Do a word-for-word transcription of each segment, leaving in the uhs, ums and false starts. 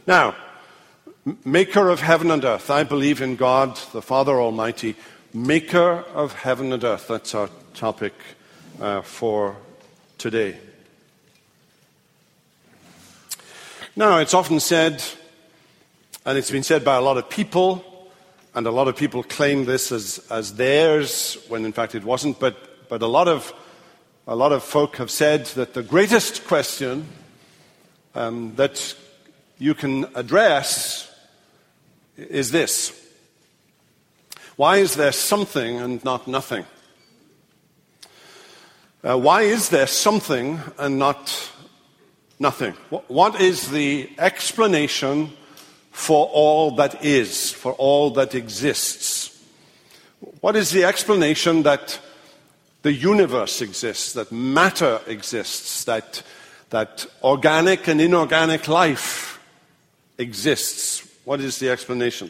Now, maker of heaven and earth. I believe in God, the Father Almighty, maker of heaven and earth. That's our topic uh, for today. Now, it's often said, and it's been said by a lot of people, and a lot of people claim this as, as theirs, when in fact it wasn't, but, but a lot of a lot of folk have said that the greatest question um, that you can address is this: why is there something and not nothing? Uh, why is there something and not nothing? What is the explanation for all that is, for all that exists? What is the explanation that the universe exists, that matter exists, that, that organic and inorganic life exists? What is the explanation?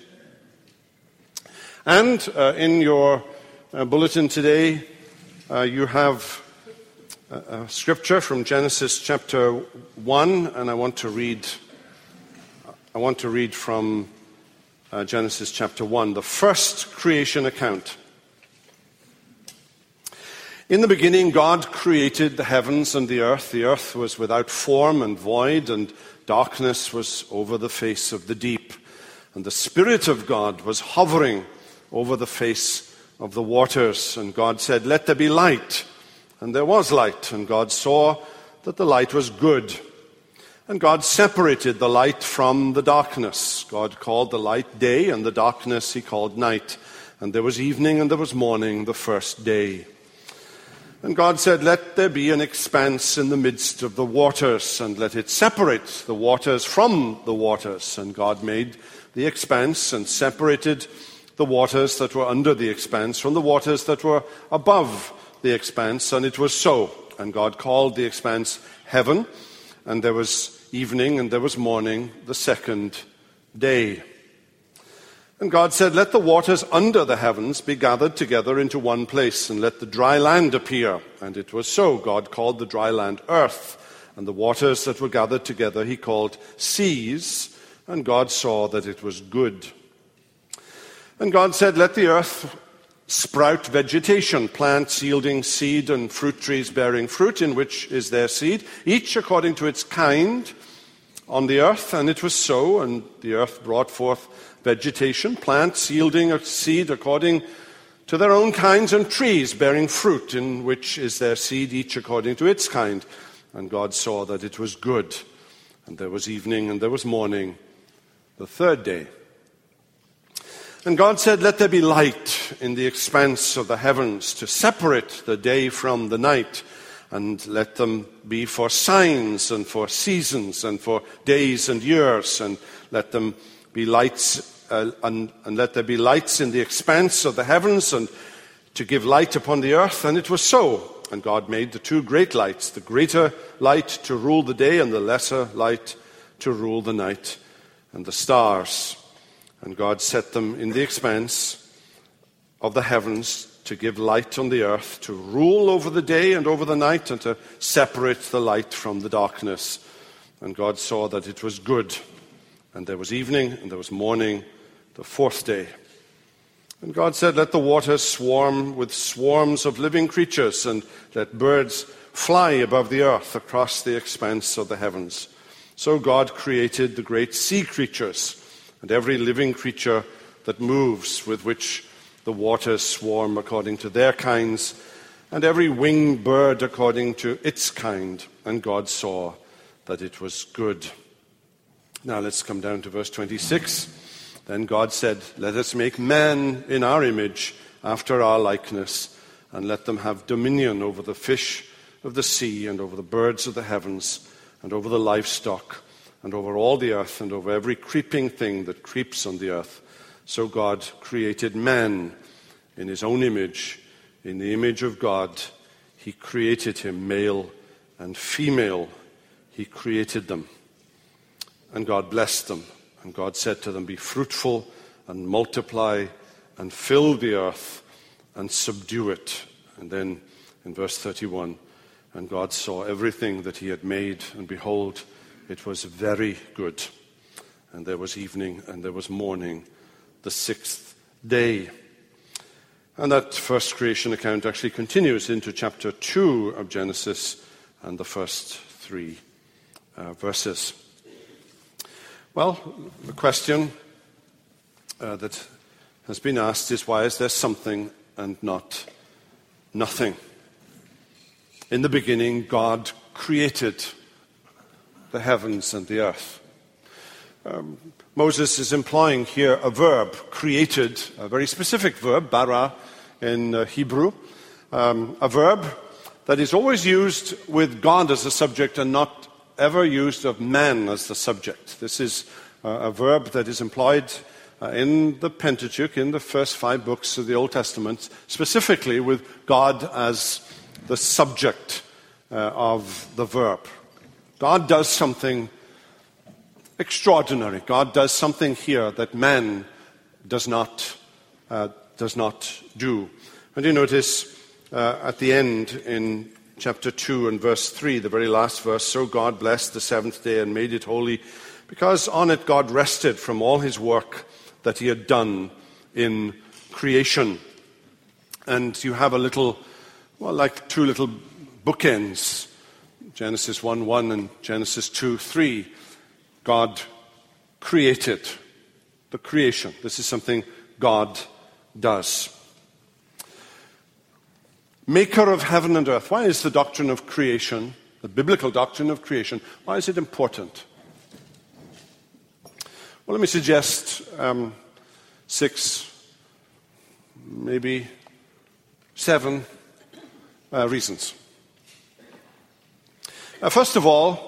And uh, in your uh, bulletin today, uh, you have a, a scripture from Genesis chapter one, and I want to read. I want to read from uh, Genesis chapter one, the first creation account. In the beginning, God created the heavens and the earth. The earth was without form and void, and darkness was over the face of the deep. And the Spirit of God was hovering over the face of the waters. And God said, "Let there be light." And there was light. And God saw that the light was good. And God separated the light from the darkness. God called the light day, and the darkness he called night. And there was evening and there was morning the first day. And God said, "Let there be an expanse in the midst of the waters, and let it separate the waters from the waters." And God made the expanse and separated the waters that were under the expanse from the waters that were above the expanse. And it was so. And God called the expanse heaven. And there was evening and there was morning the second day. And God said, "Let the waters under the heavens be gathered together into one place, and let the dry land appear." And it was so. God called the dry land earth, and the waters that were gathered together he called seas. And God saw that it was good. And God said, "Let the earth sprout vegetation, plants yielding seed and fruit trees bearing fruit, in which is their seed, each according to its kind on the earth." And it was so. And the earth brought forth vegetation, plants yielding a seed according to their own kinds, and trees bearing fruit, in which is their seed, each according to its kind. And God saw that it was good. And there was evening and there was morning the third day. And God said, "Let there be light in the expanse of the heavens to separate the day from the night, and let them be for signs and for seasons and for days and years, and let them be lights, uh, and, and let there be lights in the expanse of the heavens, and to give light upon the earth." And it was so. And God made the two great lights, the greater light to rule the day, and the lesser light to rule the night, and the stars. And God set them in the expanse of the heavens to give light on the earth, to rule over the day and over the night, and to separate the light from the darkness. And God saw that it was good. And there was evening and there was morning the fourth day. And God said, "Let the waters swarm with swarms of living creatures, and let birds fly above the earth across the expanse of the heavens." So God created the great sea creatures, and every living creature that moves, with which the waters swarm according to their kinds, and every winged bird according to its kind. And God saw that it was good. Now let's come down to verse twenty-six. Then God said, "Let us make man in our image, after our likeness, and let them have dominion over the fish of the sea, and over the birds of the heavens, and over the livestock, and over all the earth, and over every creeping thing that creeps on the earth." So God created man in his own image. In the image of God, he created him, male and female. He created them. And God blessed them. And God said to them, "Be fruitful and multiply and fill the earth and subdue it." And then in verse thirty-one, "And God saw everything that he had made, and behold, it was very good." and there was evening, and there was morning, the sixth day. And that first creation account actually continues into chapter two of Genesis and the first three uh, verses. Well, the question uh, that has been asked is, why is there something and not nothing? In the beginning, God created the heavens and the earth. Um, Moses is employing here a verb, created, a very specific verb, bara in uh, Hebrew, um, a verb that is always used with God as a subject and not ever used of man as the subject. This is uh, a verb that is employed uh, in the Pentateuch, in the first five books of the Old Testament, specifically with God as the subject uh, of the verb. God does something extraordinary. God does something here that man does not uh, does not do. And you notice uh, at the end in chapter two and verse three, the very last verse, so God blessed the seventh day and made it holy, because on it God rested from all his work that he had done in creation. And you have a little, well, like two little bookends, Genesis one one and Genesis two three. God created the creation. This is something God does. Maker of heaven and earth. Why is the doctrine of creation, the biblical doctrine of creation, why is it important? Well, let me suggest um, six, maybe seven uh, reasons. Uh, first of all,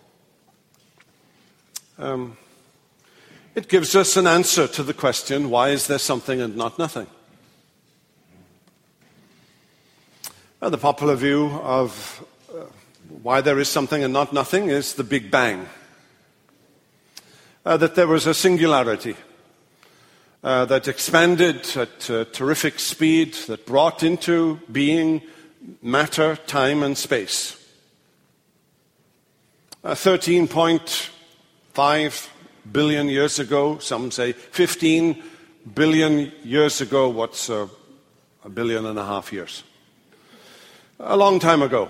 Um, it gives us an answer to the question, why is there something and not nothing? Uh, the popular view of uh, why there is something and not nothing is the Big Bang. Uh, that there was a singularity uh, that expanded at uh, terrific speed, that brought into being matter, time, and space. Uh, thirteen point Five billion years ago, some say fifteen billion years ago. What's uh, a billion and a half years? A long time ago.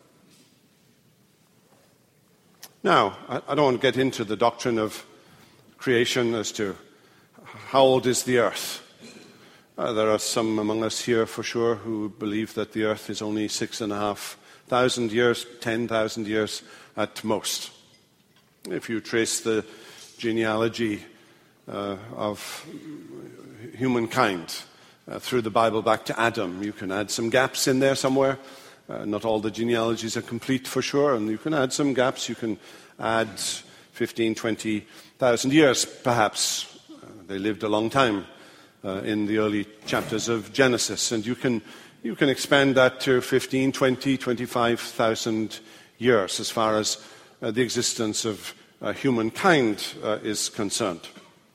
Now, I, I don't want to get into the doctrine of creation as to how old is the earth. Uh, there are some among us here for sure who believe that the earth is only six and a half thousand years, ten thousand years at most. If you trace the genealogy uh, of humankind uh, through the Bible back to Adam, you can add some gaps in there somewhere. Uh, not all the genealogies are complete for sure, and you can add some gaps. You can add fifteen, twenty thousand years perhaps. Uh, they lived a long time uh, in the early chapters of Genesis, and you can you can expand that to fifteen, twenty, twenty-five thousand years as far as Uh, the existence of uh, humankind uh, is concerned.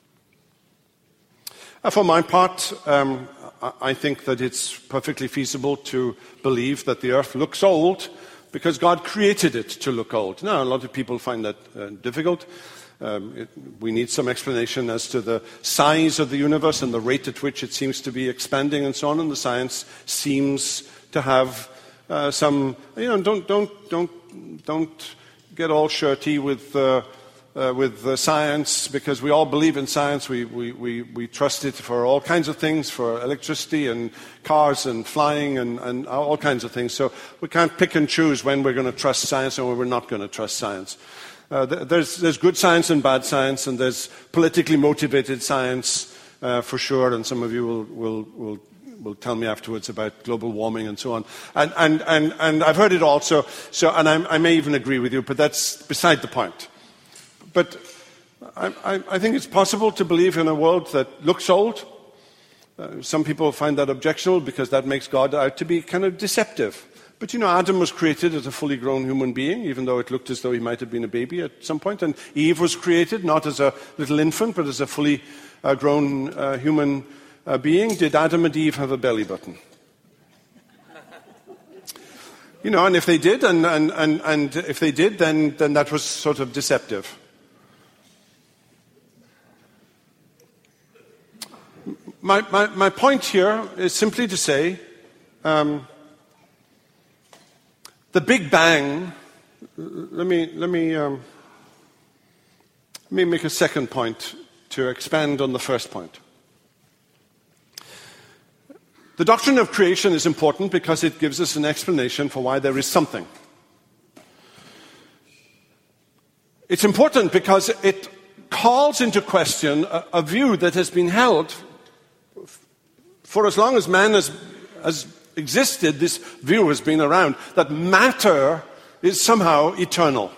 Uh, for my part, um, I think that it's perfectly feasible to believe that the earth looks old because God created it to look old. Now, a lot of people find that uh, difficult. Um, it, we need some explanation as to the size of the universe and the rate at which it seems to be expanding and so on, and the science seems to have uh, some, you know, don't, don't, don't, don't get all shirty with uh, uh, with uh, science, because we all believe in science. We, we we we trust it for all kinds of things, for electricity and cars and flying and, and all kinds of things. So we can't pick and choose when we're going to trust science and when we're not going to trust science. Uh, there's there's good science and bad science, and there's politically motivated science uh, for sure. And some of you will will will. will tell me afterwards about global warming and so on. And, and, and, and I've heard it all, so, so, and I, I may even agree with you, but that's beside the point. But I, I, I think it's possible to believe in a world that looks old. Uh, some people find that objectionable because that makes God out to be kind of deceptive. But you know, Adam was created as a fully grown human being, even though it looked as though he might have been a baby at some point. And Eve was created not as a little infant, but as a fully uh, grown uh, human uh, being. Did Adam and Eve have a belly button? You know, and if they did, and, and, and, and if they did, then, then that was sort of deceptive. my, my, my point here is simply to say um, the Big Bang. Let me let me um, let me make a second point to expand on the first point. The doctrine of creation is important because it gives us an explanation for why there is something. It's important because it calls into question a, a view that has been held for as long as man has, has existed. This view has been around, that matter is somehow eternal.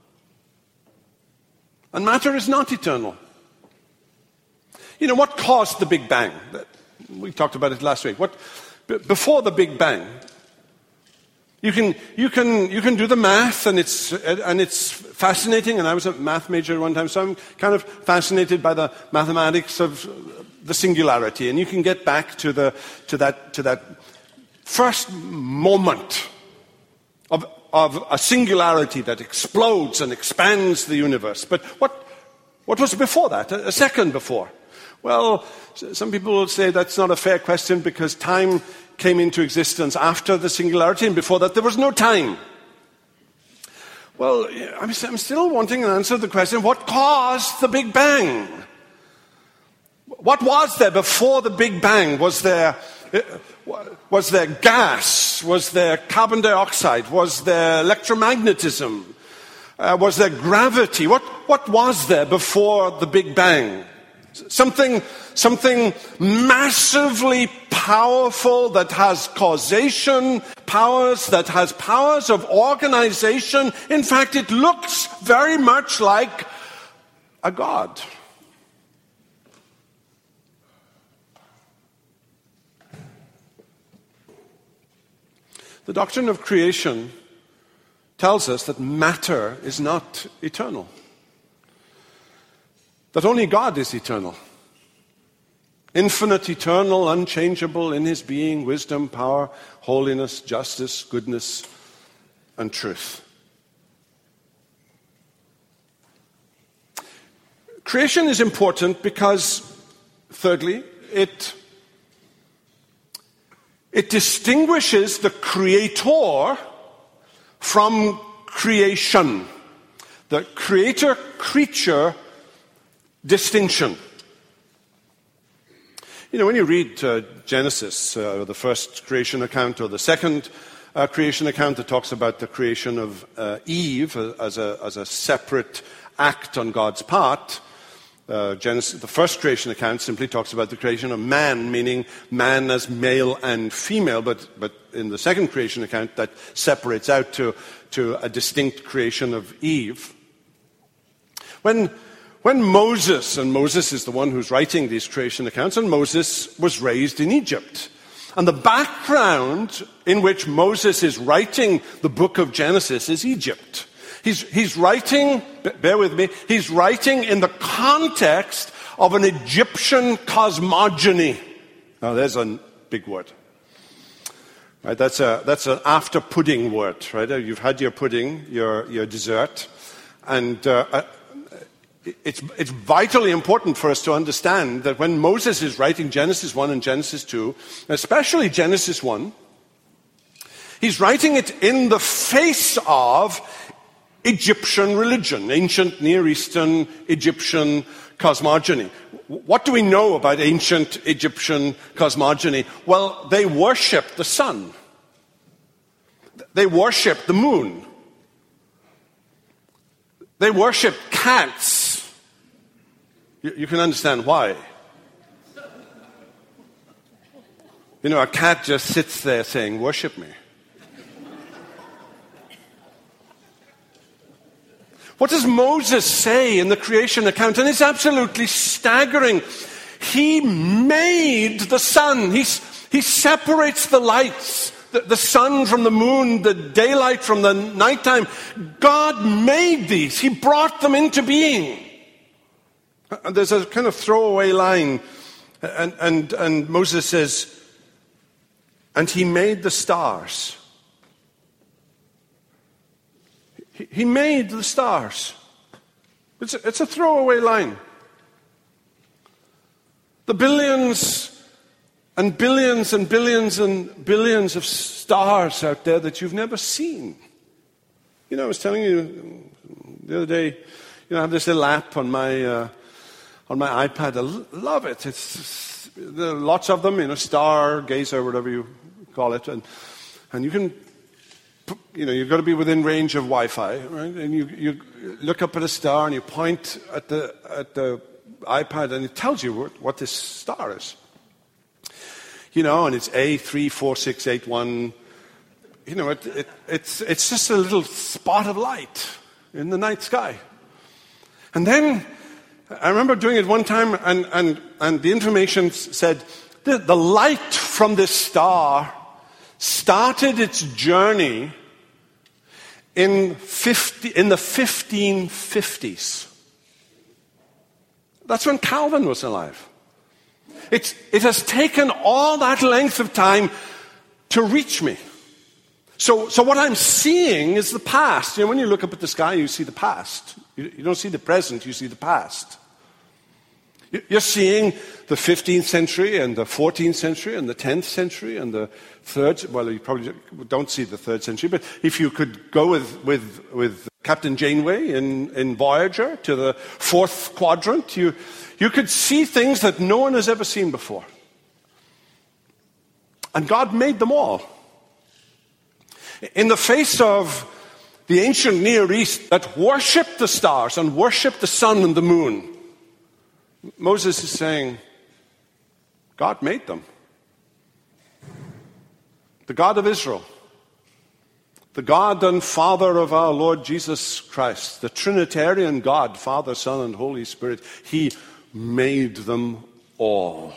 And matter is not eternal. You know, what caused the Big Bang? We talked about it last week. What, before the Big Bang, you can you can you can do the math, and it's and it's fascinating. And I was a math major at one time, so I'm kind of fascinated by the mathematics of the singularity. And you can get back to the to that to that first moment of of a singularity that explodes and expands the universe. But what what was before that? A, a second before? Well, some people will say that's not a fair question because time came into existence after the singularity, and before that there was no time. Well, I'm still wanting an answer to the question, what caused the Big Bang? What was there before the Big Bang? Was there, was there gas? Was there carbon dioxide? Was there electromagnetism? Uh, was there gravity? What, what was there before the Big Bang? Something, something massively powerful that has causation powers, that has powers of organization. In fact, it looks very much like a god. The doctrine of creation tells us that matter is not eternal. That only God is eternal. Infinite, eternal, unchangeable in his being, wisdom, power, holiness, justice, goodness, and truth. Creation is important because, thirdly, it, it distinguishes the creator from creation. The creator-creature distinction. You know, when you read uh, Genesis, uh, the first creation account, or the second uh, creation account that talks about the creation of uh, Eve as a, as a separate act on God's part, uh, Genesis, the first creation account simply talks about the creation of man, meaning man as male and female, but, but in the second creation account that separates out to, to a distinct creation of Eve. When When Moses, and Moses is the one who's writing these creation accounts, and Moses was raised in Egypt. And the background in which Moses is writing the book of Genesis is Egypt. He's, he's writing, bear with me, he's writing in the context of an Egyptian cosmogony. Now there's a big word. Right, that's a that's an after pudding word, right? You've had your pudding, your, your dessert, and uh, It's, it's vitally important for us to understand that when Moses is writing Genesis one and Genesis two, especially Genesis one, he's writing it in the face of Egyptian religion, ancient Near Eastern Egyptian cosmogony. What do we know about ancient Egyptian cosmogony? Well, they worship the sun. They worship the moon. They worship cats. You, you can understand why. You know, a cat just sits there saying, "Worship me." What does Moses say in the creation account? And it's absolutely staggering. He made the sun. He's, he separates the lights, the, the sun from the moon, the daylight from the nighttime. God made these. He brought them into being. And there's a kind of throwaway line. And, and, and Moses says, and he made the stars. He made the stars. It's a, it's a throwaway line. The billions And billions and billions and billions of stars out there that you've never seen. You know, I was telling you the other day, you know, I have this little app on my uh, on my iPad. I l- love it. It's there are lots of them, you know, Stargazer, whatever you call it, and and you can, you know, you've got to be within range of Wi-Fi, right? And you you look up at a star and you point at the at the iPad and it tells you what, what this star is. You know, and it's A three four six eight one. You know, it, it, it's it's just a little spot of light in the night sky. And then I remember doing it one time, and and and the information said the, the light from this star started its journey in fifty in the fifteen fifties. That's when Calvin was alive. It's, it has taken all that length of time to reach me. So, so what I'm seeing is the past. You know, when you look up at the sky, you see the past. You, you don't see the present, you see the past. You're seeing the fifteenth century and the fourteenth century and the tenth century and the third, well, you probably don't see the third century, but if you could go with, with, with Captain Janeway in, in Voyager to the fourth quadrant, you, you could see things that no one has ever seen before. And God made them all. In the face of the ancient Near East that worshipped the stars and worshipped the sun and the moon, Moses is saying, God made them. The God of Israel, the God and Father of our Lord Jesus Christ, the Trinitarian God, Father, Son, and Holy Spirit, He made them all.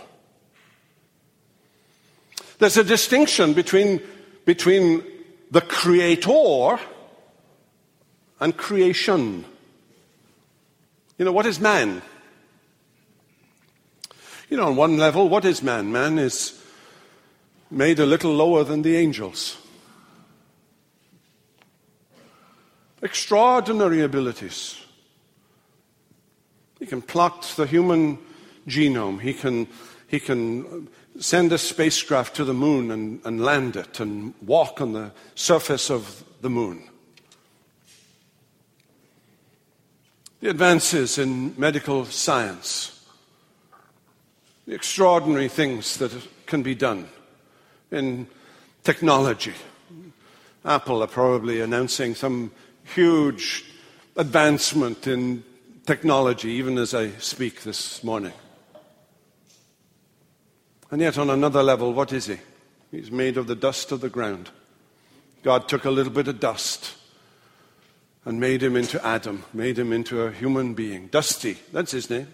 There's a distinction between, between the Creator and creation. You know, what is man? You know, on one level, what is man? Man is made a little lower than the angels. Extraordinary abilities. He can plot the human genome. He can, he can send a spacecraft to the moon and, and land it and walk on the surface of the moon. The advances in medical science, the extraordinary things that can be done in technology. Apple are probably announcing some huge advancement in technology, even as I speak this morning. And yet on another level, what is he? He's made of the dust of the ground. God took a little bit of dust and made him into Adam, made him into a human being. Dusty, that's his name.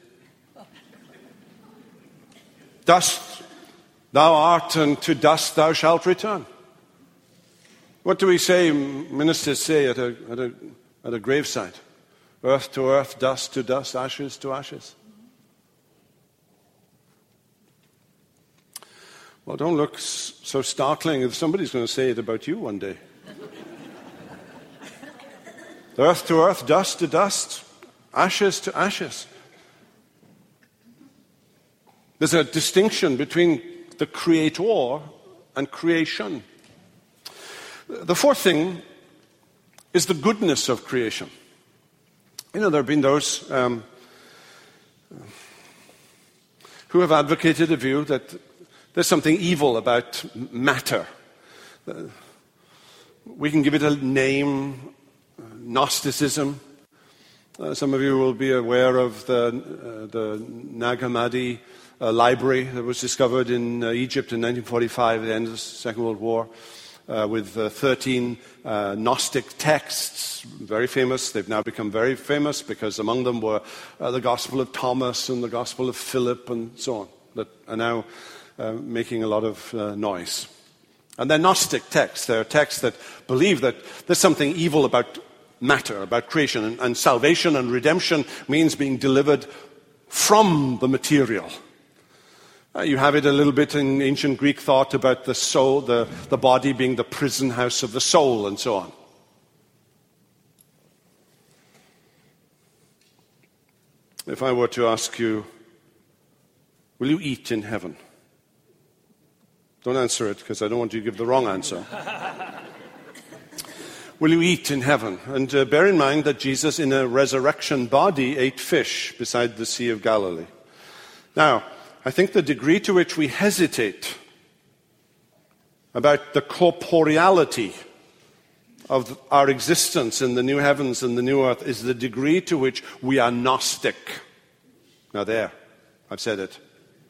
Dust thou art, and to dust thou shalt return. What do we say, ministers say at a, at a, at a graveside? Earth to earth, dust to dust, ashes to ashes. Well, don't look so startling if somebody's going to say it about you one day. Earth to earth, dust to dust, ashes to ashes. There's a distinction between the Creator and creation. The fourth thing is the goodness of creation. You know, there have been those um, who have advocated a view that there's something evil about matter. We can give it a name, Gnosticism. Uh, some of you will be aware of the, uh, the Nag Hammadi uh, library that was discovered in uh, Egypt in nineteen forty-five, at the end of the Second World War, uh, with uh, thirteen uh, Gnostic texts, very famous. They've now become very famous because among them were uh, the Gospel of Thomas and the Gospel of Philip and so on, that are now uh, making a lot of uh, noise. And they're Gnostic texts. They're texts that believe that there's something evil about matter, about creation, and, and salvation and redemption means being delivered from the material. Uh, you have it a little bit in ancient Greek thought about the soul, the, the body being the prison house of the soul, and so on. If I were to ask you, will you eat in heaven? Don't answer it, because I don't want you to give the wrong answer. Will you eat in heaven? And uh, bear in mind that Jesus, in a resurrection body, ate fish beside the Sea of Galilee. Now, I think the degree to which we hesitate about the corporeality of our existence in the new heavens and the new earth is the degree to which we are Gnostic. Now there, I've said it.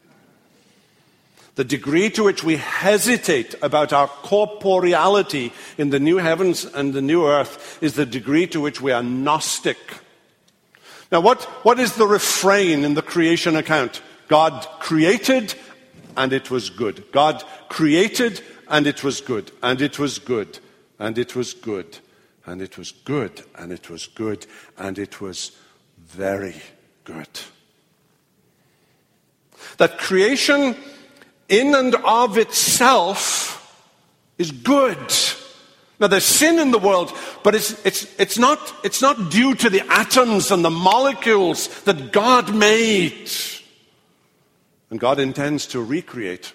The degree to which we hesitate about our corporeality in the new heavens and the new earth is the degree to which we are Gnostic. Now what, what is the refrain in the creation account? God created and it was good. God created and it was good. And it was good. And it was good. And it was good. And it was good. And it was very good. That creation in and of itself is good. Now there's sin in the world, but it's, it's, it's, not, it's not due to the atoms and the molecules that God made. And God intends to recreate.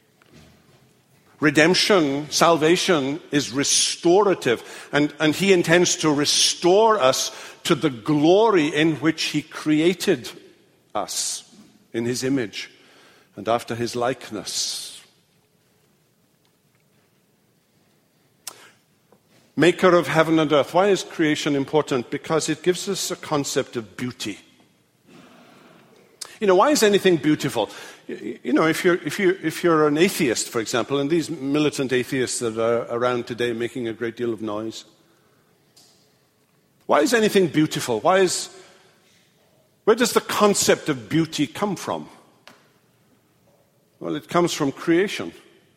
Redemption, salvation is restorative, and, and He intends to restore us to the glory in which He created us, in His image and after His likeness. Maker of heaven and earth. Why is creation important? Because it gives us a concept of beauty. You know, why is anything beautiful? You know, if you're, if, you, if you're an atheist, for example, and these militant atheists that are around today making a great deal of noise, why is anything beautiful? Why is, where does the concept of beauty come from? Well, it comes from creation.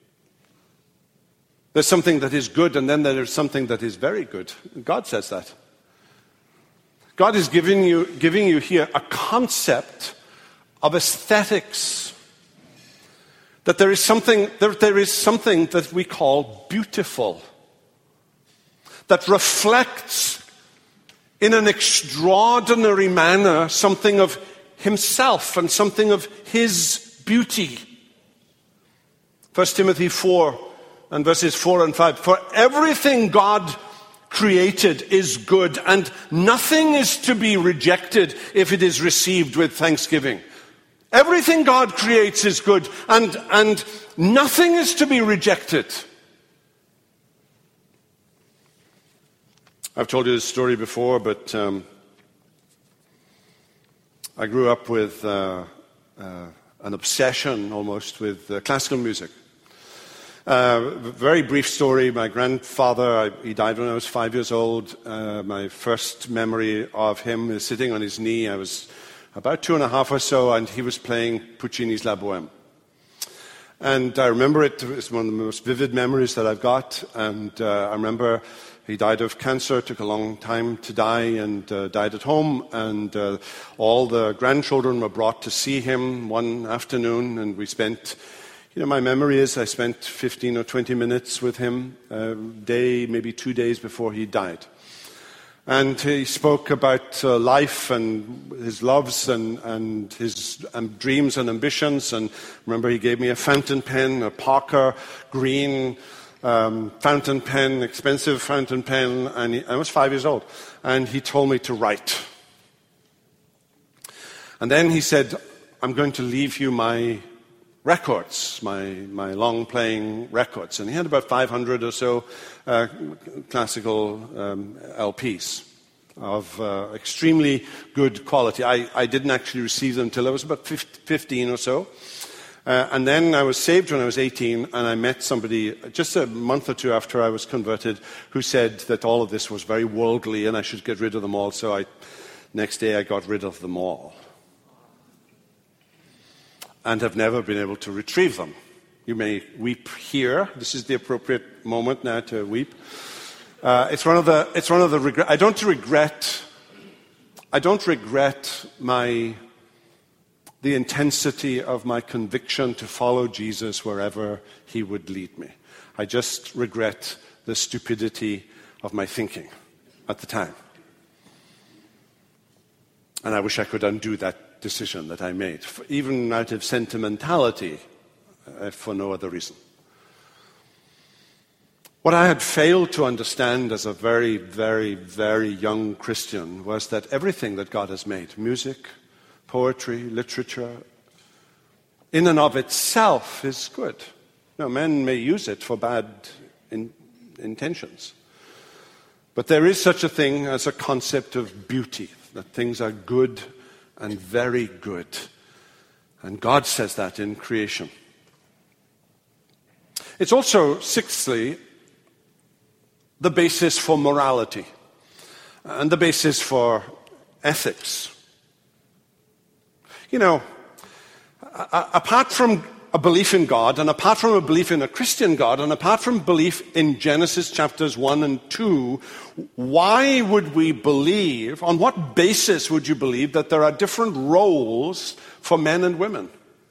There's something that is good, and then there's something that is very good. God says that. God is giving you, giving you here a concept of aesthetics. That there is something, there, there is something that we call beautiful. That reflects in an extraordinary manner something of Himself and something of His beauty. First Timothy four and verses four and five. For everything God created is good, and nothing is to be rejected if it is received with thanksgiving. Everything God creates is good, and, and nothing is to be rejected. I've told you this story before, but um, I grew up with uh, uh, an obsession almost with uh, classical music. Uh, very brief story. My grandfather, I, he died when I was five years old. Uh, my first memory of him is sitting on his knee. I was about two and a half or so, and he was playing Puccini's La Bohème. And I remember it. It's one of the most vivid memories that I've got. And uh, I remember he died of cancer, took a long time to die, and uh, died at home. And uh, all the grandchildren were brought to see him one afternoon, and we spent... You know, my memory is I spent fifteen or twenty minutes with him a day, maybe two days before he died. And he spoke about uh, life and his loves and, and his um, dreams and ambitions. And remember, he gave me a fountain pen, a Parker green um, fountain pen, expensive fountain pen. And he, I was five years old. And he told me to write. And then he said, I'm going to leave you my records, my, my long-playing records. And he had about five hundred or so uh, classical um, L Ps of uh, extremely good quality. I, I didn't actually receive them until I was about fifteen or so. Uh, and then I was saved when I was eighteen, and I met somebody just a month or two after I was converted who said that all of this was very worldly and I should get rid of them all. So I, next day I got rid of them all. And have never been able to retrieve them. You may weep here. This is the appropriate moment now to weep. Uh, it's one of the. It's one of the regret. I don't regret. I don't regret my the intensity of my conviction to follow Jesus wherever He would lead me. I just regret the stupidity of my thinking at the time, and I wish I could undo that decision that I made, even out of sentimentality, uh, for no other reason. What I had failed to understand as a very, very, very young Christian was that everything that God has made, music, poetry, literature, in and of itself is good. Now, men may use it for bad in, intentions. But there is such a thing as a concept of beauty, that things are good and very good. And God says that in creation. It's also, sixthly, the basis for morality and the basis for ethics. You know, a- apart from a belief in God, and apart from a belief in a Christian God, and apart from belief in Genesis chapters one and two, why would we believe, on what basis would you believe that there are different roles for men and women?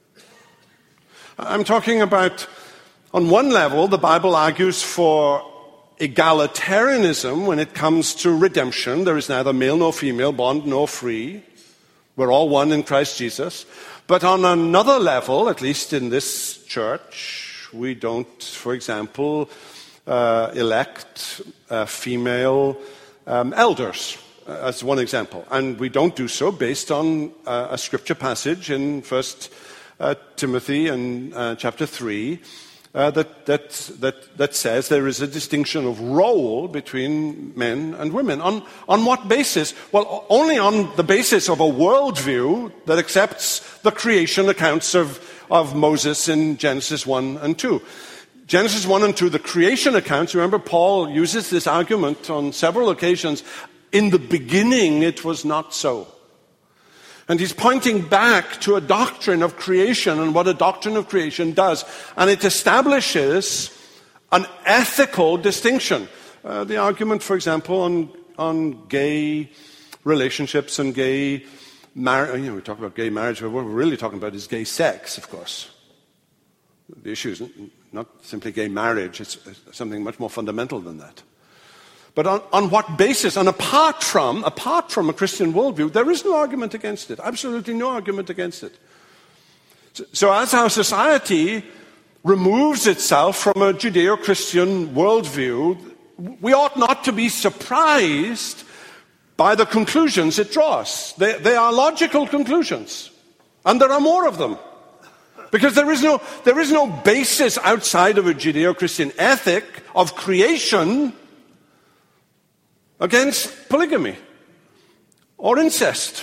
I'm talking about, on one level, the Bible argues for egalitarianism when it comes to redemption. There is neither male nor female, bond nor free. We're all one in Christ Jesus. But on another level, at least in this church, we don't, for example, uh, elect uh, female um, elders, uh, as one example. And we don't do so based on uh, a scripture passage in First uh, Timothy and uh, chapter three, Uh, that, that, that, that says there is a distinction of role between men and women. On, on what basis? Well, only on the basis of a worldview that accepts the creation accounts of, of Moses in Genesis one and two. Genesis one and two, the creation accounts, remember Paul uses this argument on several occasions. In the beginning it was not so. And he's pointing back to a doctrine of creation and what a doctrine of creation does. And it establishes an ethical distinction. Uh, the argument, for example, on, on gay relationships and gay marriage. You know, we talk about gay marriage, but what we're really talking about is gay sex, of course. The issue is not simply gay marriage. It's something much more fundamental than that. But on, on what basis? And apart from, apart from a Christian worldview, there is no argument against it. Absolutely no argument against it. So, so as our society removes itself from a Judeo-Christian worldview, we ought not to be surprised by the conclusions it draws. They, they are logical conclusions. And there are more of them. Because there is no, there is no basis outside of a Judeo-Christian ethic of creation against polygamy or incest.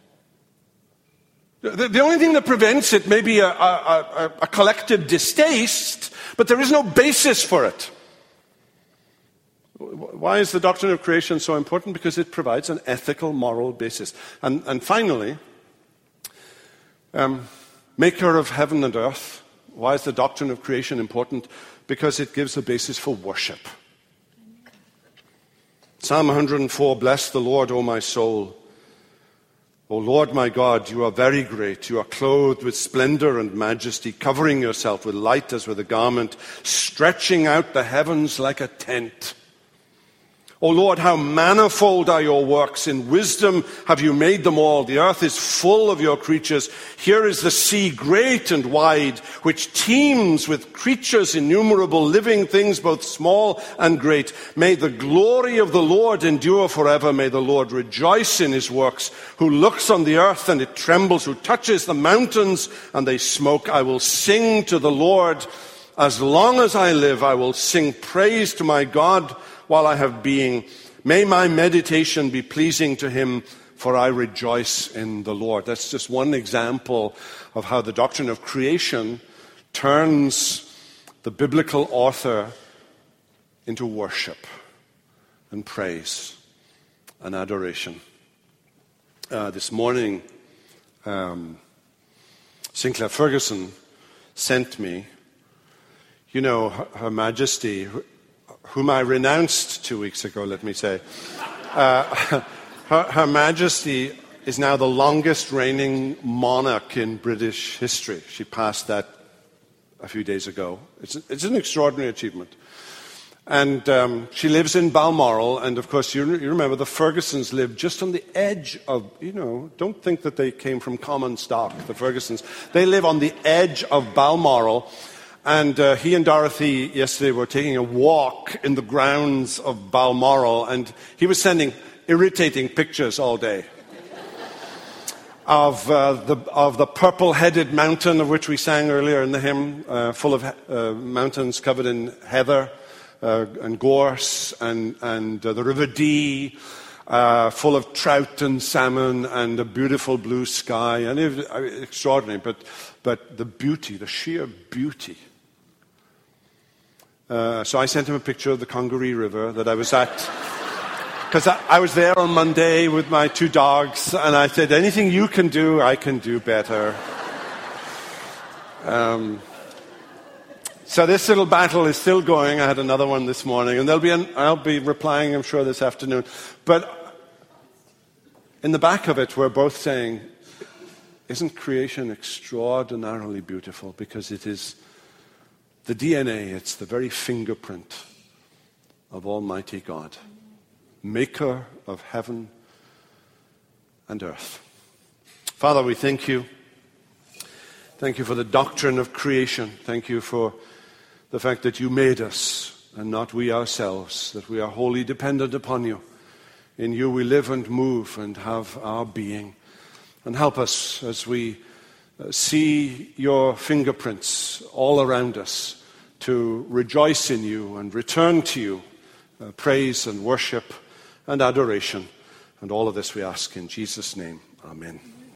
The, the only thing that prevents it may be a, a, a, a collective distaste, but there is no basis for it. Why is the doctrine of creation so important? Because it provides an ethical, moral basis. And, and finally, um, maker of heaven and earth. Why is the doctrine of creation important? Because it gives a basis for worship. Psalm one hundred four, bless the Lord, O my soul. O Lord my God, you are very great. You are clothed with splendor and majesty, covering yourself with light as with a garment, stretching out the heavens like a tent. O Lord, how manifold are your works. In wisdom have you made them all. The earth is full of your creatures. Here is the sea great and wide, which teems with creatures innumerable, living things both small and great. May the glory of the Lord endure forever. May the Lord rejoice in his works, who looks on the earth and it trembles, who touches the mountains and they smoke. I will sing to the Lord. As long as I live, I will sing praise to my God while I have being. May my meditation be pleasing to him, for I rejoice in the Lord. That's just one example of how the doctrine of creation turns the biblical author into worship and praise and adoration. Uh, this morning, um, Sinclair Ferguson sent me, you know, Her, Her Majesty, whom I renounced two weeks ago, let me say. Uh, Her, Her Majesty is now the longest reigning monarch in British history. She passed that a few days ago. It's, it's an extraordinary achievement. And um, she lives in Balmoral, and of course, you, you remember the Fergusons lived just on the edge of, you know, don't think that they came from common stock, the Fergusons. They live on the edge of Balmoral. And uh, he and Dorothy yesterday were taking a walk in the grounds of Balmoral, and he was sending irritating pictures all day of, uh, the, of the purple-headed mountain of which we sang earlier in the hymn, uh, full of uh, mountains covered in heather uh, and gorse, and, and uh, the River Dee, uh, full of trout and salmon, and a beautiful blue sky, and it was extraordinary, but, but the beauty, the sheer beauty. Uh, so I sent him a picture of the Congaree River that I was at, because I, I was there on Monday with my two dogs, and I said, anything you can do, I can do better. Um, so this little battle is still going. I had another one this morning, and there'll be an, I'll be replying, I'm sure, this afternoon. But in the back of it, we're both saying, isn't creation extraordinarily beautiful? Because it is the D N A, it's the very fingerprint of Almighty God, maker of heaven and earth. Father, we thank you. Thank you for the doctrine of creation. Thank you for the fact that you made us and not we ourselves, that we are wholly dependent upon you. In you we live and move and have our being. And help us as we see your fingerprints all around us to rejoice in you and return to you uh, praise and worship and adoration. And all of this we ask in Jesus' name. Amen.